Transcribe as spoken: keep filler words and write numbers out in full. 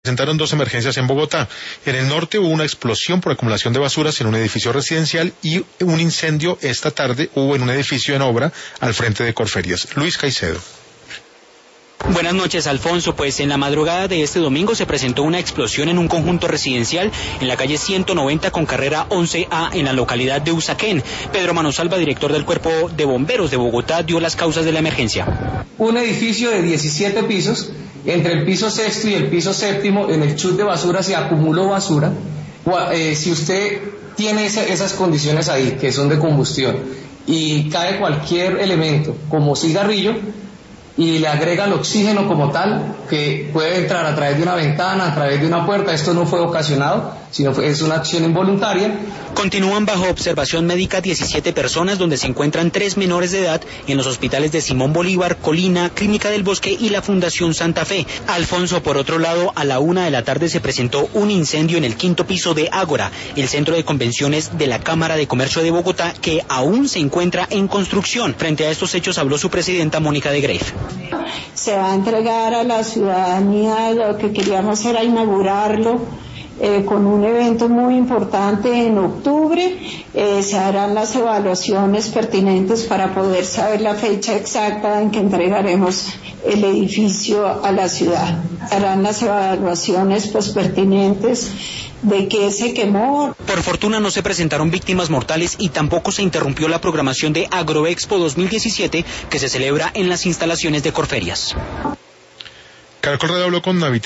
Presentaron dos emergencias en Bogotá. En el norte hubo una explosión por acumulación de basuras en un edificio residencial y un incendio esta tarde hubo en un edificio en obra al frente de Corferias. Luis Caicedo. Buenas noches, Alfonso. Pues en la madrugada de este domingo se presentó una explosión en un conjunto residencial en la calle ciento noventa con carrera once A en la localidad de Usaquén. Pedro Manosalva, director del Cuerpo de Bomberos de Bogotá, dio las causas de la emergencia. Un edificio de diecisiete pisos, entre el piso sexto y el piso séptimo, en el chute de basura se acumuló basura. Eh, si usted tiene esa, esas condiciones ahí, que son de combustión, y cae cualquier elemento, como cigarrillo, y le agrega el oxígeno como tal, que puede entrar a través de una ventana, a través de una puerta. Esto no fue ocasionado, sino fue, es una acción involuntaria. Continúan bajo observación médica diecisiete personas, donde se encuentran tres menores de edad en los hospitales de Simón Bolívar, Colina, Clínica del Bosque y la Fundación Santa Fe. Alfonso, por otro lado, a la una de la tarde se presentó un incendio en el quinto piso de Ágora, el centro de convenciones de la Cámara de Comercio de Bogotá, que aún se encuentra en construcción. Frente a estos hechos habló su presidenta Mónica de Greiff. Se va a entregar a la ciudadanía, lo que queríamos era inaugurarlo eh, con un evento muy importante en octubre. Eh, se harán las evaluaciones pertinentes para poder saber la fecha exacta en que entregaremos el edificio a la ciudad. Harán las evaluaciones pues pertinentes de que se quemó. Por fortuna no se presentaron víctimas mortales y tampoco se interrumpió la programación de Agroexpo dos mil diecisiete que se celebra en las instalaciones de Corferias. Caracol Radio habló con Navita